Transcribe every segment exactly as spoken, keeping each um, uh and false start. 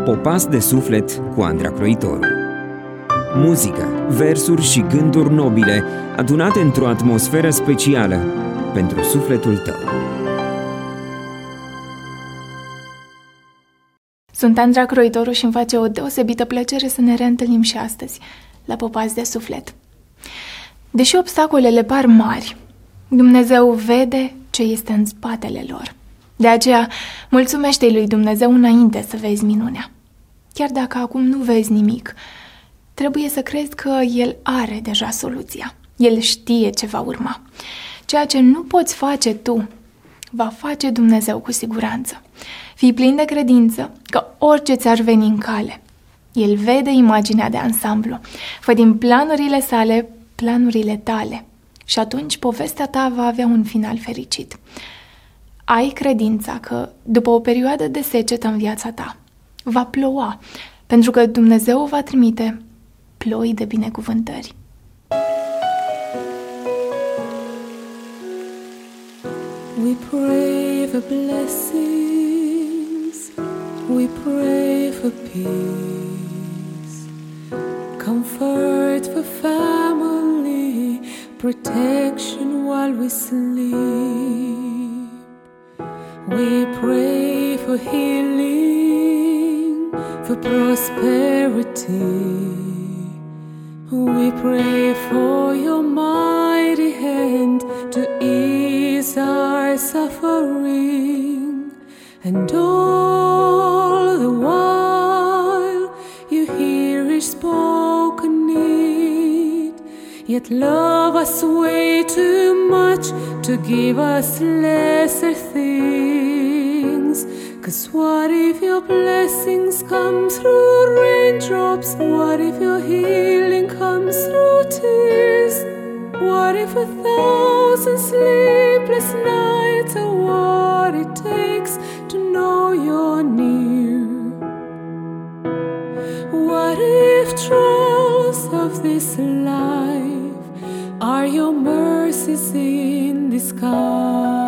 Popas de suflet cu Andra Croitoru. Muzică, versuri și gânduri nobile adunate într-o atmosferă specială pentru sufletul tău. Sunt Andra Croitoru și îmi face o deosebită plăcere să ne reîntâlnim și astăzi la Popas de suflet. Deși obstacolele par mari, Dumnezeu vede ce este în spatele lor. De aceea, mulțumește-i lui Dumnezeu înainte să vezi minunea. Chiar dacă acum nu vezi nimic, trebuie să crezi că El are deja soluția. El știe ce va urma. Ceea ce nu poți face tu, va face Dumnezeu cu siguranță. Fii plin de credință că orice ți-ar veni în cale, El vede imaginea de ansamblu. Fă din planurile sale planurile tale și atunci povestea ta va avea un final fericit. Ai credința că după o perioadă de secetă în viața ta va ploua, pentru că Dumnezeu va trimite ploi de binecuvântări. We pray for blessings, we pray for peace, comfort for family, protection while we sleep. We pray for healing, for prosperity. We pray for your mighty hand to ease our suffering, and all the while you hear each spoken need, yet love us way too much to give us lesser things. 'Cause what if your blessings come through raindrops? What if your healing comes through tears? What if a thousand sleepless nights are what it takes to know you're near? What if trials of this life are your mercies in disguise?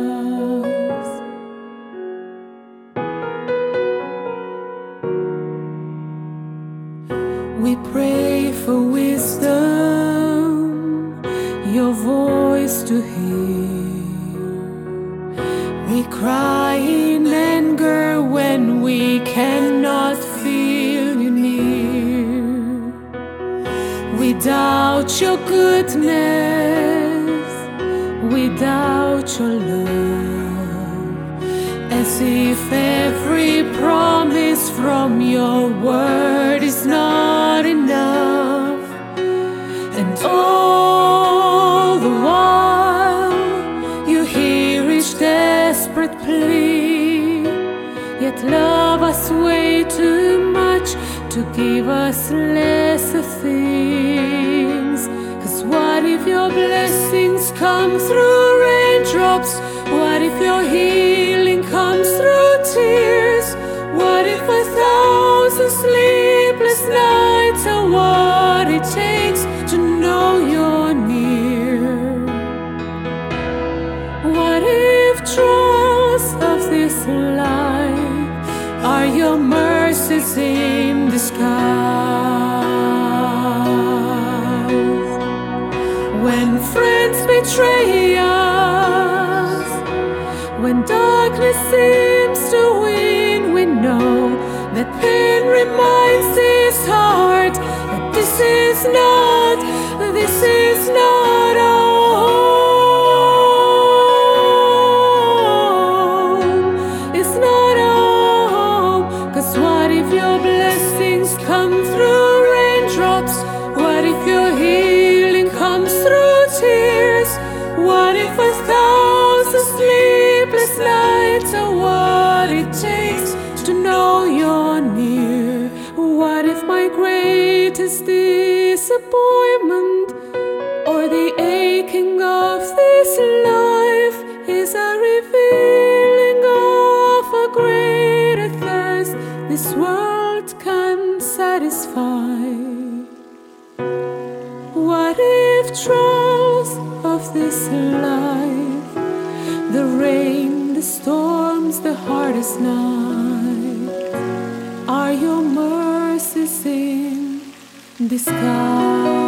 We pray for wisdom, your voice to hear. We cry in anger when we cannot feel you near. We doubt your goodness, we doubt your love, as if every promise from your word is not enough. And all the while you hear each desperate plea, yet love us way too much to give us lesser things. 'Cause what if your blessings come through raindrops? What if your healing comes through tears? What if a thousand sleepless nights are what it takes to know you're near? What if trials of this life are your mercies in disguise? When friends betray us, when darkness seems to win, we know that pain reminds his heart that this is not, this is not home. It's not home. 'Cause what if your blessings come through raindrops? What if your healing comes through tears? What if a thousand sleepless nights are what it takes to know you're near? What if my greatest disappointment or the aching of this life is a revealing of a greater thirst this world can satisfy? What if trials of this life, the rain, the storms, the hardest night, are are your mercies in disguise.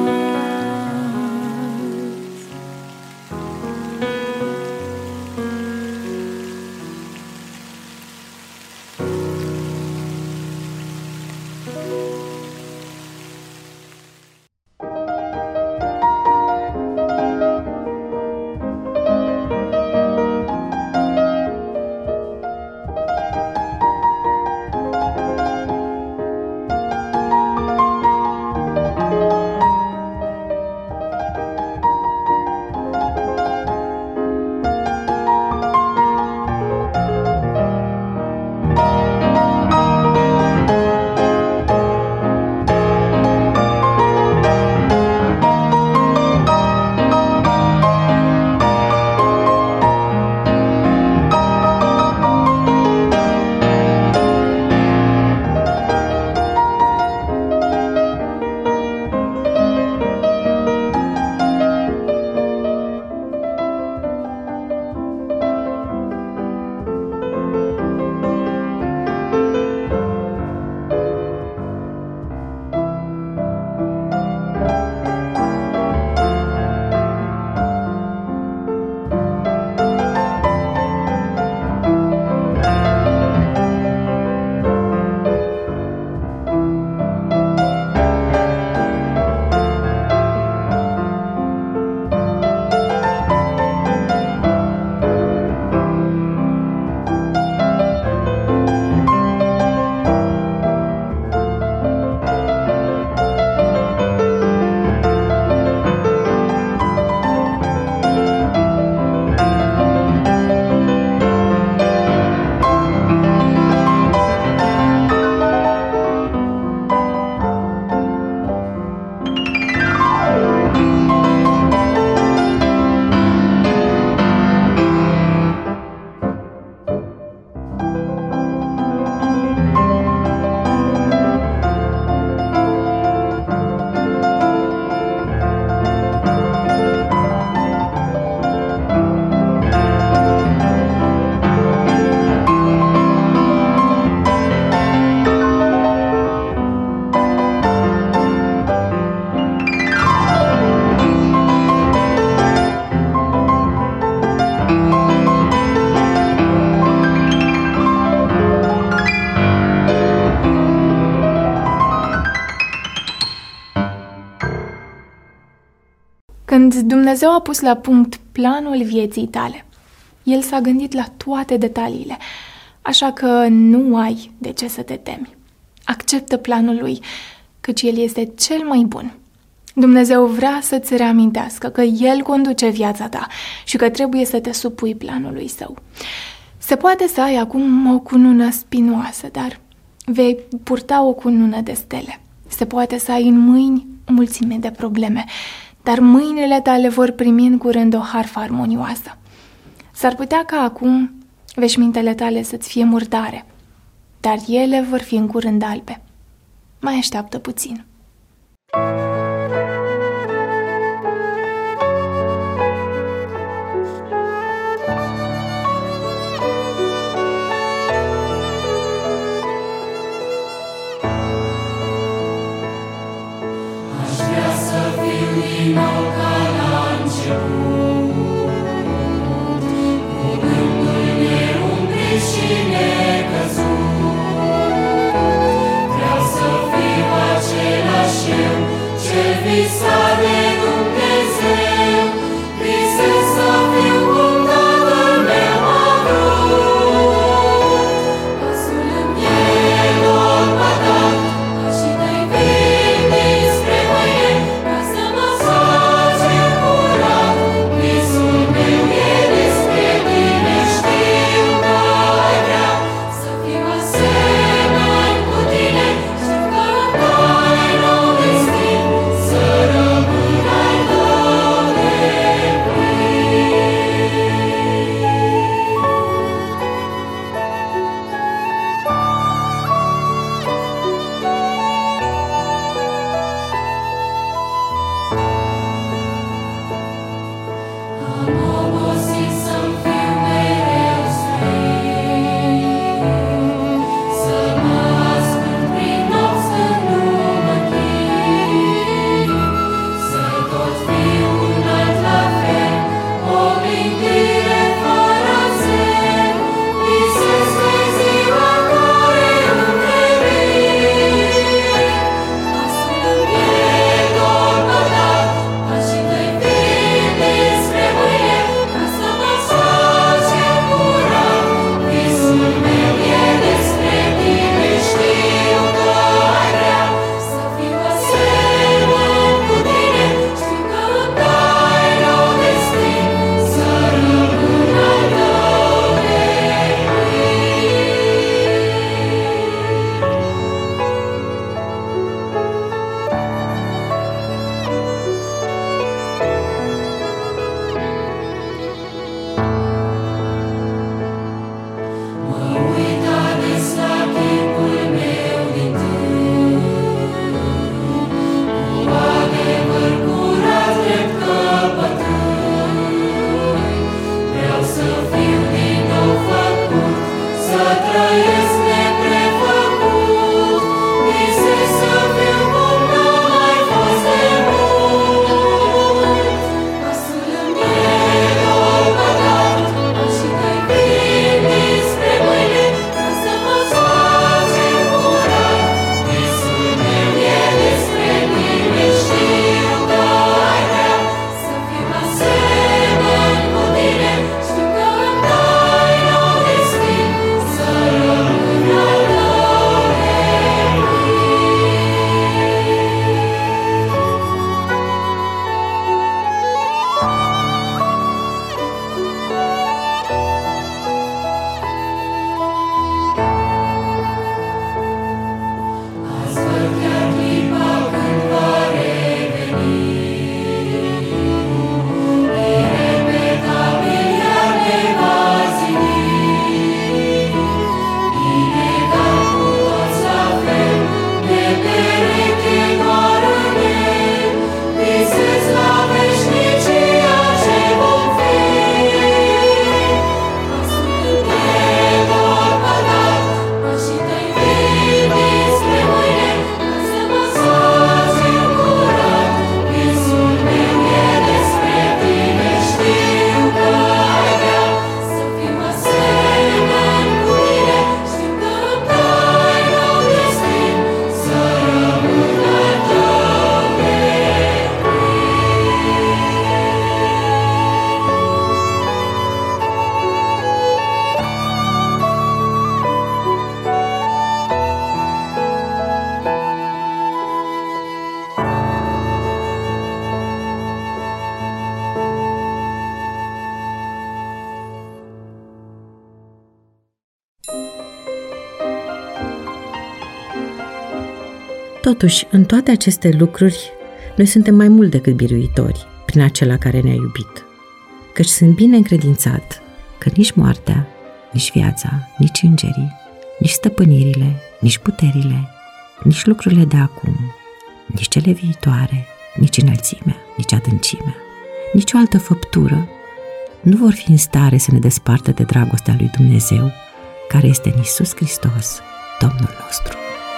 Când Dumnezeu a pus la punct planul vieții tale, El s-a gândit la toate detaliile, așa că nu ai de ce să te temi. Acceptă planul Lui, căci El este cel mai bun. Dumnezeu vrea să-ți reamintească că El conduce viața ta și că trebuie să te supui planului Său. Se poate să ai acum o cunună spinoasă, dar vei purta o cunună de stele. Se poate să ai în mâini mulțime de probleme, dar mâinile tale vor primi în curând o harfă armonioasă. S-ar putea ca acum veșmintele tale să-ți fie murdare, dar ele vor fi în curând albe. Mai așteaptă puțin. Vreau să fiu același eu Totuși, în toate aceste lucruri, noi suntem mai mult decât biruitori prin acela care ne-a iubit. Căci sunt bine încredințat că nici moartea, nici viața, nici îngerii, nici stăpânirile, nici puterile, nici lucrurile de acum, nici cele viitoare, nici înălțimea, nici adâncimea, nici o altă făptură nu vor fi în stare să ne despartă de dragostea lui Dumnezeu, care este în Iisus Hristos, Domnul nostru.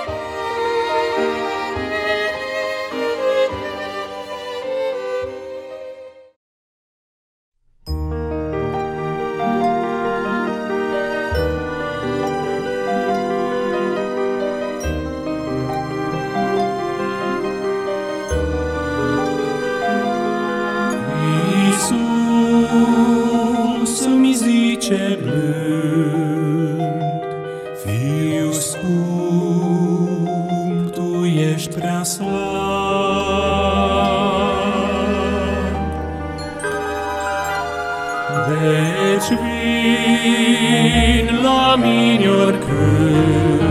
Deci vin la mine oricând,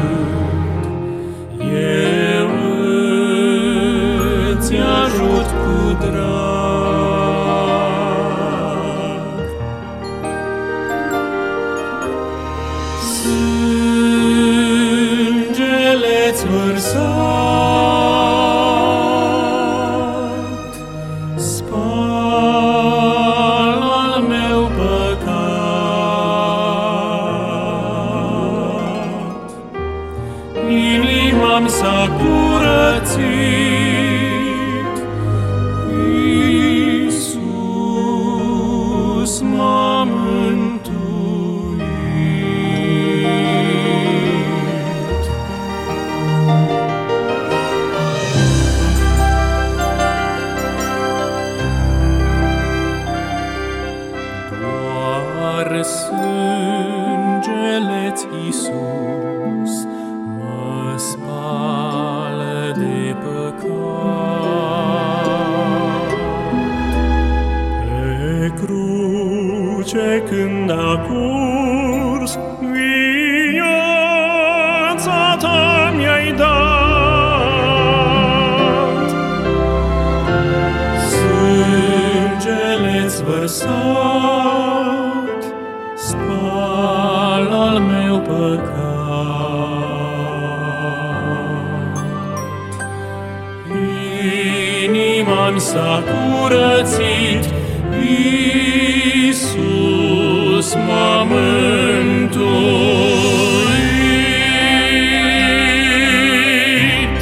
eu îți ajut cu drag. Sângele-ți vărsat, spală al meu păcat. Inima-mi s-a curățit, Iisus m-a mântuit. Doar sângele-ți, Iisus, mă spală de păcat. Pe cruce când a curs, viața ta mi-ai dat. Sângele-ți vărsat, spală al meu păcat. Inima-mi s-a curățit, Iisus m-a mântuit.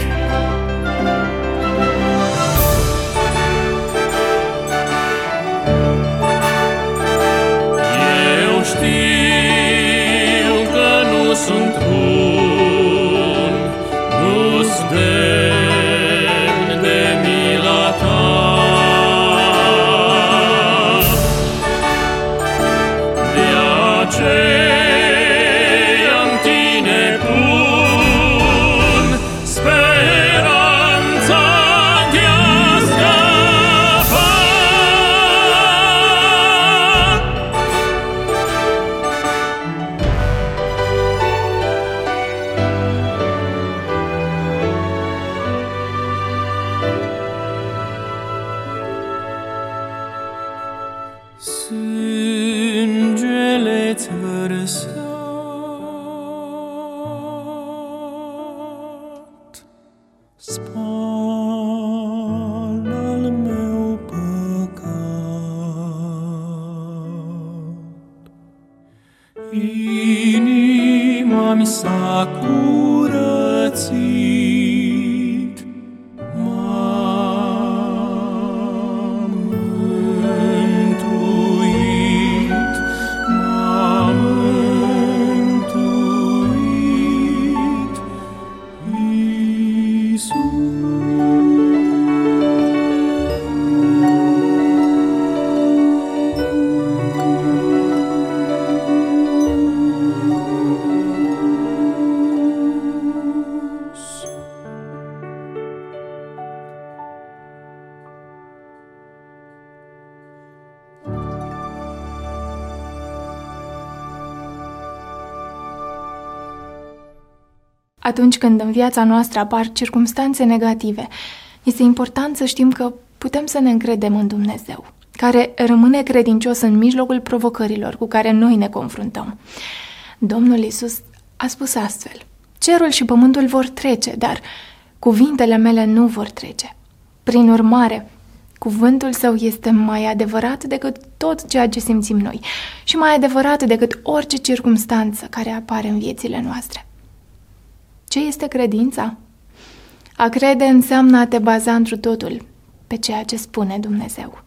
Eu știu că nu sunt bun, nu-s demn de mila ta. De aceea în tine pun speranța de-a scăpa. Sângele-ți vărsat, spală al meu păcat. Inima-mi s-a curățit, m-a mântuit, m-a mântuit, Iisus. Atunci când în viața noastră apar circumstanțe negative, este important să știm că putem să ne încredem în Dumnezeu, care rămâne credincios în mijlocul provocărilor cu care noi ne confruntăm. Domnul Iisus a spus astfel: cerul și pământul vor trece, dar cuvintele mele nu vor trece. Prin urmare, cuvântul său este mai adevărat decât tot ceea ce simțim noi și mai adevărat decât orice circumstanță care apare în viețile noastre. Ce este credința? A crede înseamnă a te baza întru totul pe ceea ce spune Dumnezeu.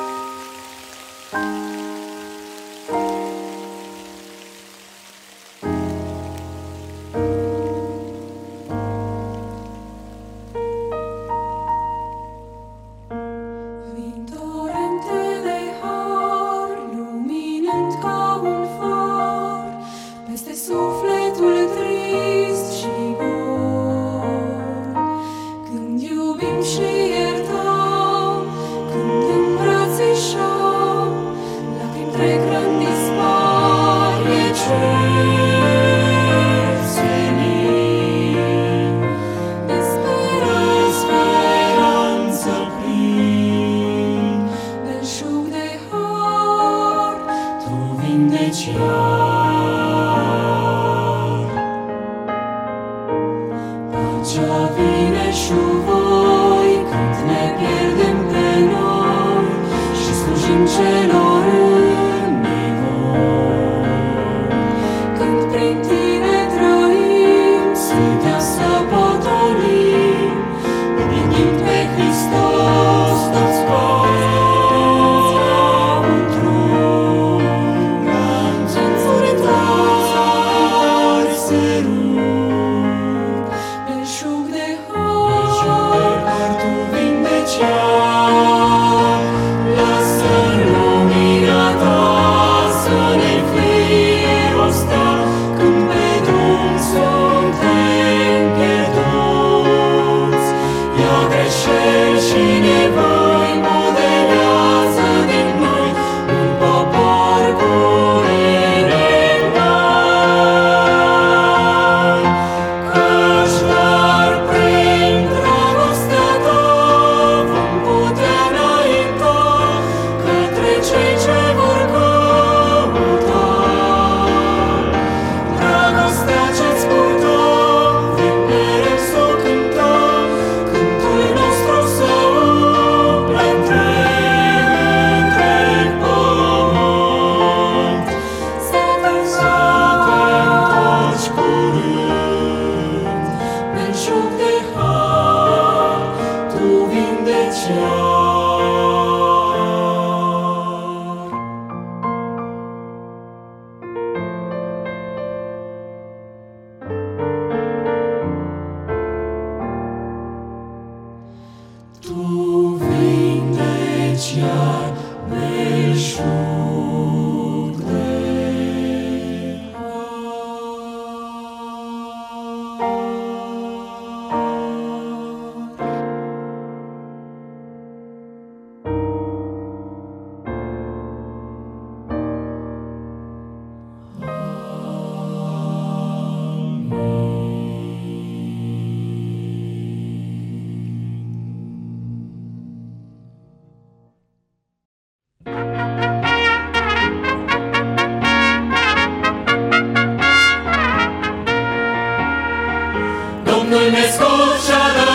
Domnul ne scoce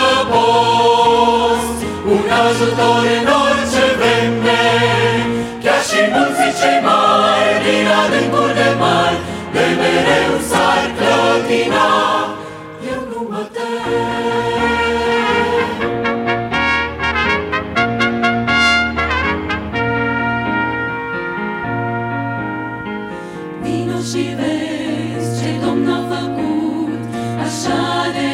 adăpost, un ajutor în orice vreme. Chiar și munții cei mari, din adâncuri de mari, de mereu s-ar clătina. Eu nu mă tem. Vino și vezi ce Domn a făcut, așa de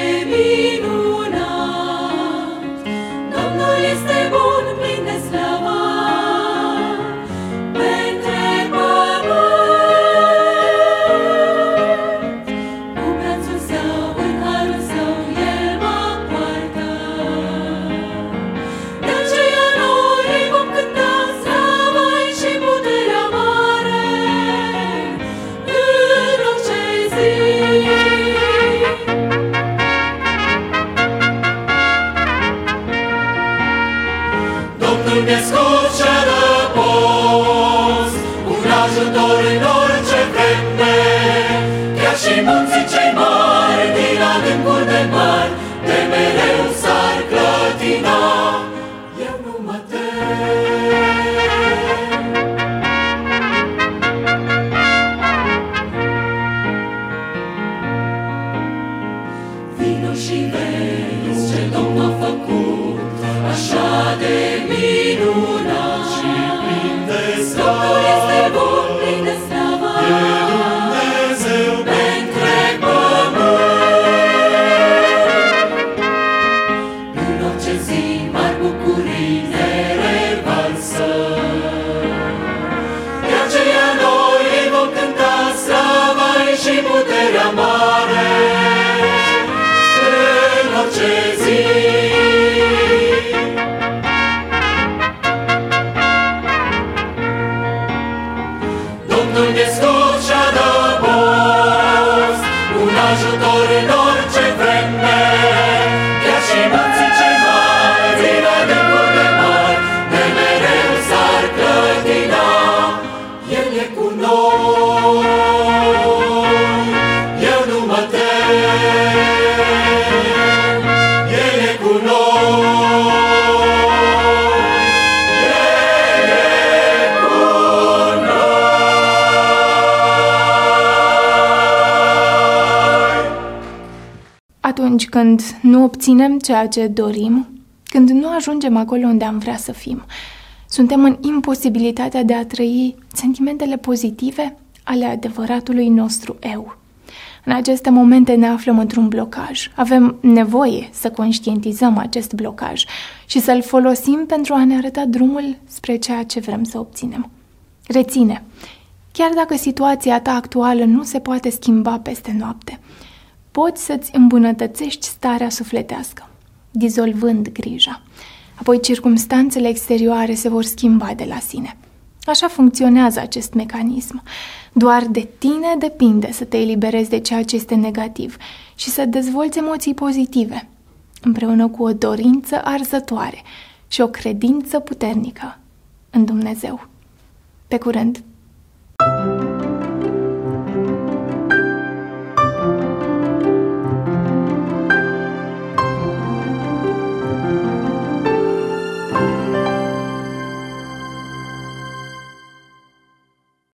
minunat. Domnul este bun, plin de slavă, pe-ntreg pământ. Cu brațul său, în harul său, El mă nu și vezi ce Domnul a făcut, așa de minunat și plin de slavă. Domnul este bun, plin de slavă, e Dumnezeu pe întreg pământ. În orice zi mari bucurii ne revarsă, de aceea noi îi vom cânta slava-i și puterea mare în orice zi. Domnul ne scot și adăpost, un ajutor în orice vreme, chiar și munții cei mari, din adâncuri de mari, de mereu s-ar clătina. El e cu noi, eu nu mă tem, El e cu noi, El e cu noi. Atunci când nu obținem ceea ce dorim, când nu ajungem acolo unde am vrea să fim, suntem în imposibilitatea de a trăi sentimentele pozitive ale adevăratului nostru eu. În aceste momente ne aflăm într-un blocaj. Avem nevoie să conștientizăm acest blocaj și să-l folosim pentru a ne arăta drumul spre ceea ce vrem să obținem. Reține, chiar dacă situația ta actuală nu se poate schimba peste noapte, poți să-ți îmbunătățești starea sufletească, dizolvând grija. Apoi circumstanțele exterioare se vor schimba de la sine. Așa funcționează acest mecanism. Doar de tine depinde să te eliberezi de ceea ce este negativ și să dezvolți emoții pozitive, împreună cu o dorință arzătoare și o credință puternică în Dumnezeu. Pe curând!